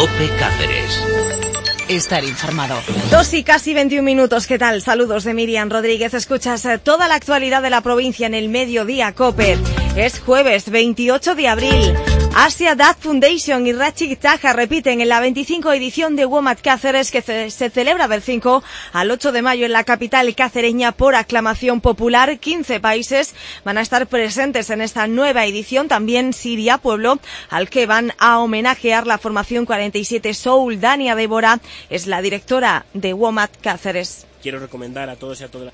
COPE Cáceres. Estar informado. 2 y casi 21 minutos. ¿Qué tal? Saludos de Miriam Rodríguez. Escuchas toda la actualidad de la provincia en el Mediodía COPE. Es jueves 28 de abril. Asia Dad Foundation y Ratchik Taja repiten en la 25 edición de WOMAD Cáceres, que se celebra del 5 al 8 de mayo en la capital cacereña por aclamación popular. 15 países van a estar presentes en esta nueva edición. También Siria, pueblo al que van a homenajear la formación 47 Soul. Dania Débora es la directora de WOMAD Cáceres. Quiero recomendar a todos y a todas.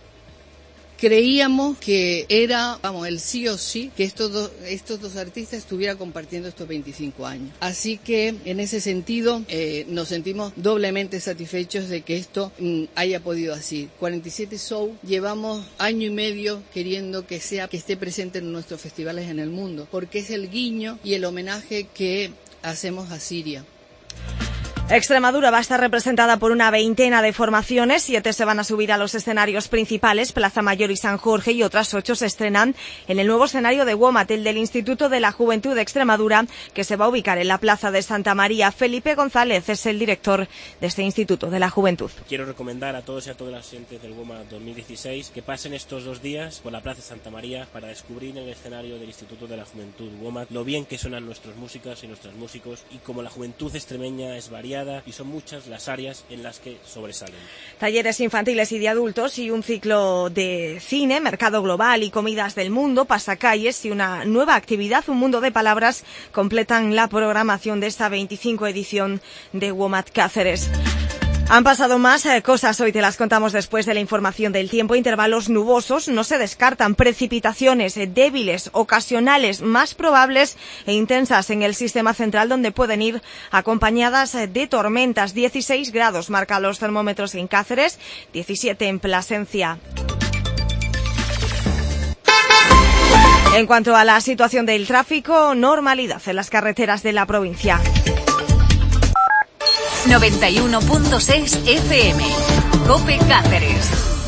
Creíamos que era, el sí o sí, que estos dos artistas estuvieran compartiendo estos 25 años. Así que, en ese sentido, nos sentimos doblemente satisfechos de que esto haya podido así. 47 Soul, llevamos año y medio queriendo que esté presente en nuestros festivales en el mundo, porque es el guiño y el homenaje que hacemos a Siria. Extremadura va a estar representada por una veintena de formaciones, 7 se van a subir a los escenarios principales, Plaza Mayor y San Jorge, y otras 8 se estrenan en el nuevo escenario de WOMAD, el del Instituto de la Juventud de Extremadura, que se va a ubicar en la Plaza de Santa María. Felipe González es el director de este Instituto de la Juventud. Quiero recomendar a todos y a todas las gentes del WOMAD 2016 que pasen estos 2 días por la Plaza de Santa María para descubrir en el escenario del Instituto de la Juventud WOMAD lo bien que suenan nuestras músicas y nuestros músicos, y como la juventud extremeña es variada y son muchas las áreas en las que sobresalen. Talleres infantiles y de adultos y un ciclo de cine, mercado global y comidas del mundo, pasacalles y una nueva actividad, un mundo de palabras, completan la programación de esta 25 edición de WOMAD Cáceres. Han pasado más cosas, hoy te las contamos después de la información del tiempo. Intervalos nubosos, no se descartan precipitaciones débiles, ocasionales, más probables e intensas en el sistema central, donde pueden ir acompañadas de tormentas. 16 grados marcan los termómetros en Cáceres, 17 en Plasencia. En cuanto a la situación del tráfico, normalidad en las carreteras de la provincia. 91.6 FM. COPE Cáceres.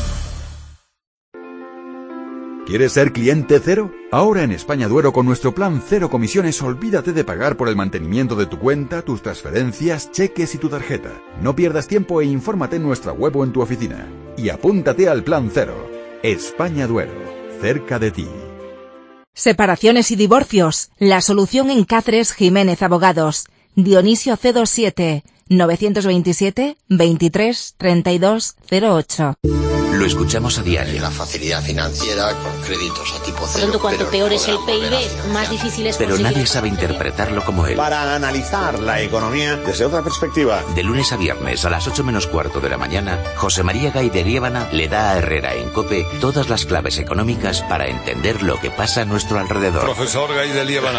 ¿Quieres ser cliente cero? Ahora en España Duero, con nuestro plan cero comisiones, olvídate de pagar por el mantenimiento de tu cuenta, tus transferencias, cheques y tu tarjeta. No pierdas tiempo e infórmate en nuestra web o en tu oficina. Y apúntate al plan cero. España Duero, cerca de ti. Separaciones y divorcios. La solución en Cáceres Jiménez Abogados. Dionisio C27 927 23 32 08. Lo escuchamos a diario. La facilidad financiera con créditos a tipo cero. Pronto, cuanto peor es el PIB, más difícil es pero conseguir. nadie sabe interpretarlo como él. Para analizar la economía desde otra perspectiva. De lunes a viernes a las 8:15 de la mañana, José María Gay de Liébana le da a Herrera en COPE todas las claves económicas para entender lo que pasa a nuestro alrededor. Profesor Gay de Liébana.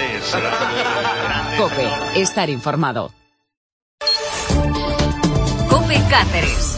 COPE, estar informado. COPE Cáceres.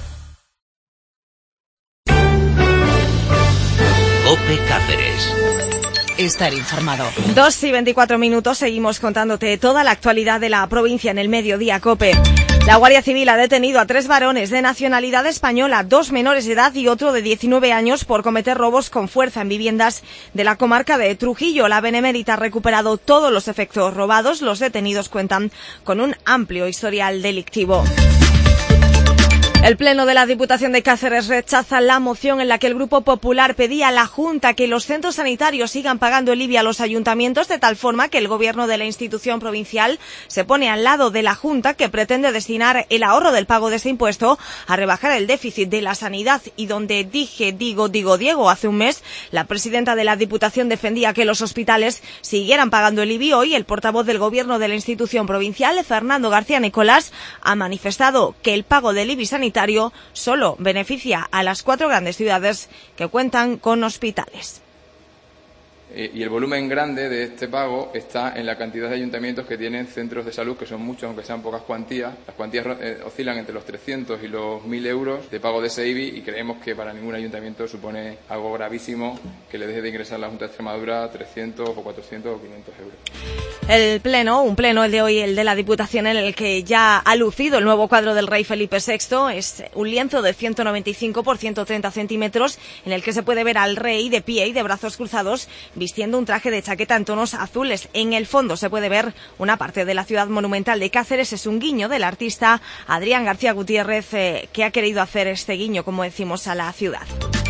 COPE Cáceres. Estar informado. 2 y 24 minutos, seguimos contándote toda la actualidad de la provincia en el Mediodía COPE. La Guardia Civil ha detenido a 3 varones de nacionalidad española, 2 menores de edad y otro de 19 años por cometer robos con fuerza en viviendas de la comarca de Trujillo. La Benemérita ha recuperado todos los efectos robados. Los detenidos cuentan con un amplio historial delictivo. El Pleno de la Diputación de Cáceres rechaza la moción en la que el Grupo Popular pedía a la Junta que los centros sanitarios sigan pagando el IBI a los ayuntamientos, de tal forma que el Gobierno de la institución provincial se pone al lado de la Junta, que pretende destinar el ahorro del pago de ese impuesto a rebajar el déficit de la sanidad. Y donde Diego, hace un mes, la presidenta de la Diputación defendía que los hospitales siguieran pagando el IBI, hoy el portavoz del Gobierno de la institución provincial, Fernando García Nicolás, ha manifestado que el pago del IBI sanitario solo beneficia a las 4 grandes ciudades que cuentan con hospitales. Y el volumen grande de este pago está en la cantidad de ayuntamientos que tienen centros de salud, que son muchos, aunque sean pocas cuantías. Las cuantías oscilan entre los 300 y los 1.000 euros de pago de ese IBI, y creemos que para ningún ayuntamiento supone algo gravísimo que le deje de ingresar a la Junta de Extremadura 300 o 400 o 500 euros. El pleno, un pleno el de hoy, el de la Diputación, en el que ya ha lucido el nuevo cuadro del rey Felipe VI. Es un lienzo de 195 por 130 centímetros en el que se puede ver al rey de pie y de brazos cruzados vistiendo un traje de chaqueta en tonos azules. En el fondo se puede ver una parte de la ciudad monumental de Cáceres. Es un guiño del artista Adrián García Gutiérrez, que ha querido hacer este guiño, como decimos, a la ciudad.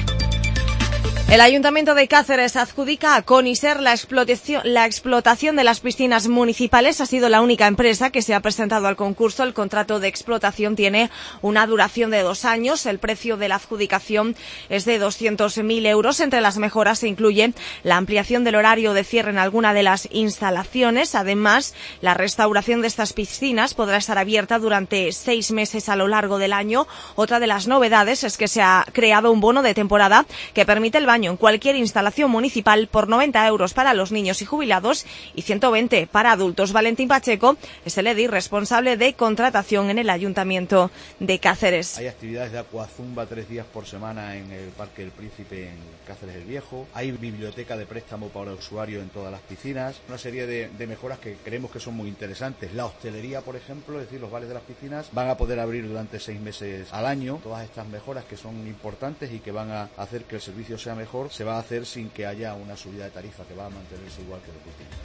El Ayuntamiento de Cáceres adjudica a Coniser la explotación de las piscinas municipales. Ha sido la única empresa que se ha presentado al concurso. El contrato de explotación tiene una duración de 2 años. El precio de la adjudicación es de 200.000 euros. Entre las mejoras se incluye la ampliación del horario de cierre en alguna de las instalaciones. Además, la restauración de estas piscinas podrá estar abierta durante 6 meses a lo largo del año. Otra de las novedades es que se ha creado un bono de temporada que permite el baño en cualquier instalación municipal por 90 euros para los niños y jubilados y 120 para adultos. Valentín Pacheco es el edil responsable de contratación en el Ayuntamiento de Cáceres. Hay actividades de acuazumba 3 días por semana en el Parque del Príncipe en Cáceres el Viejo. Hay biblioteca de préstamo para el usuario en todas las piscinas. Una serie de mejoras que creemos que son muy interesantes. La hostelería, por ejemplo, es decir, los bares de las piscinas van a poder abrir durante 6 meses al año. Todas estas mejoras que son importantes y que van a hacer que el servicio sea mejor, se va a hacer sin que haya una subida de tarifa, que va a mantenerse igual que lo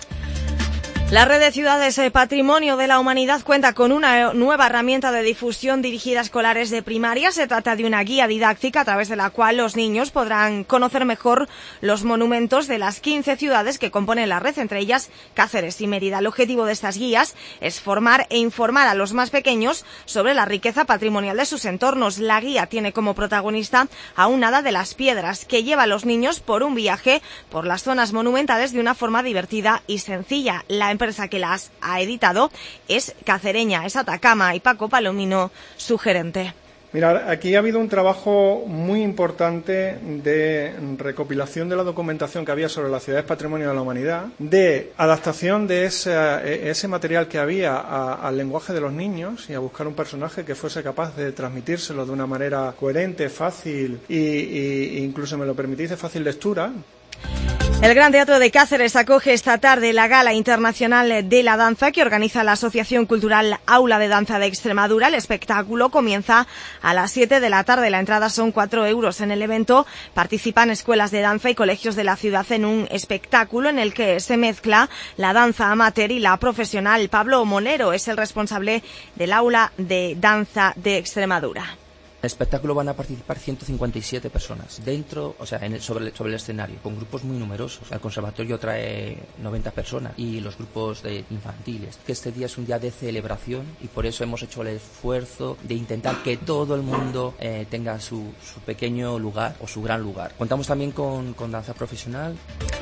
último. La Red de Ciudades Patrimonio de la Humanidad cuenta con una nueva herramienta de difusión dirigida a escolares de primaria. Se trata de una guía didáctica a través de la cual los niños podrán conocer mejor los monumentos de las 15 ciudades que componen la red, entre ellas Cáceres y Mérida. El objetivo de estas guías es formar e informar a los más pequeños sobre la riqueza patrimonial de sus entornos. La guía tiene como protagonista a un hada de las piedras que lleva a los niños por un viaje por las zonas monumentales de una forma divertida y sencilla. La empresa que las ha editado es cacereña, es Atacama, y Paco Palomino, su gerente. Mira, aquí ha habido un trabajo muy importante de recopilación de la documentación que había sobre las ciudades Patrimonio de la Humanidad, de adaptación de ese material que había al lenguaje de los niños y a buscar un personaje que fuese capaz de transmitírselo de una manera coherente, fácil e incluso, me lo permitís, de fácil lectura. El Gran Teatro de Cáceres acoge esta tarde la Gala Internacional de la Danza que organiza la Asociación Cultural Aula de Danza de Extremadura. El espectáculo comienza a las 7 de la tarde. La entrada son 4 euros. En el evento participan escuelas de danza y colegios de la ciudad en un espectáculo en el que se mezcla la danza amateur y la profesional. Pablo Monero es el responsable del Aula de Danza de Extremadura. En el espectáculo van a participar 157 personas dentro, o sea, sobre el escenario, con grupos muy numerosos. El conservatorio trae 90 personas y los grupos de infantiles. Que este día es un día de celebración y por eso hemos hecho el esfuerzo de intentar que todo el mundo tenga su pequeño lugar o su gran lugar. Contamos también con danza profesional.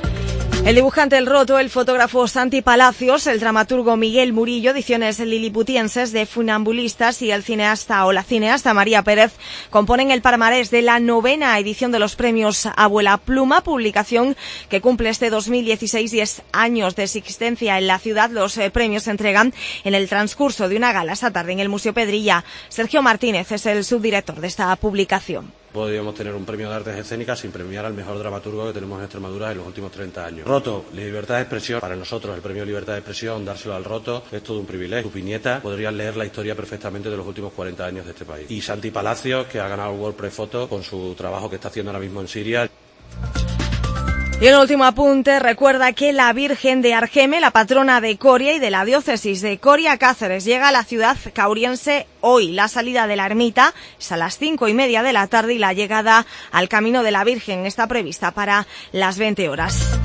El dibujante El Roto, el fotógrafo Santi Palacios, el dramaturgo Miguel Murillo, ediciones liliputienses de Funambulistas, y el cineasta o la cineasta María Pérez componen el palmarés de la 9ª edición de los premios Abuela Pluma, publicación que cumple este 2016 10 años de existencia en la ciudad. Los premios se entregan en el transcurso de una gala esta tarde en el Museo Pedrilla. Sergio Martínez es el subdirector de esta publicación. Podríamos tener un premio de artes escénicas sin premiar al mejor dramaturgo que tenemos en Extremadura en los últimos 30 años. Roto, libertad de expresión. Para nosotros, el premio Libertad de Expresión, dárselo al Roto, es todo un privilegio. Su viñeta podrían leer la historia perfectamente de los últimos 40 años de este país. Y Santi Palacios, que ha ganado el World Press Photo con su trabajo que está haciendo ahora mismo en Siria. Y un último apunte, recuerda que la Virgen de Argeme, la patrona de Coria y de la diócesis de Coria Cáceres, llega a la ciudad cauriense hoy. La salida de la ermita es a las 5:30 de la tarde y la llegada al Camino de la Virgen está prevista para las 20 horas.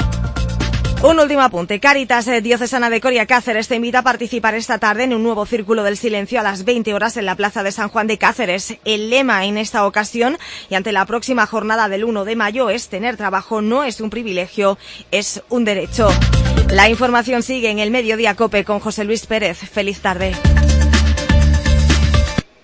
Un último apunte. Cáritas Diocesana de Coria Cáceres te invita a participar esta tarde en un nuevo Círculo del Silencio a las 20 horas en la Plaza de San Juan de Cáceres. El lema en esta ocasión y ante la próxima jornada del 1 de mayo es: tener trabajo no es un privilegio, es un derecho. La información sigue en el Mediodía COPE con José Luis Pérez. Feliz tarde.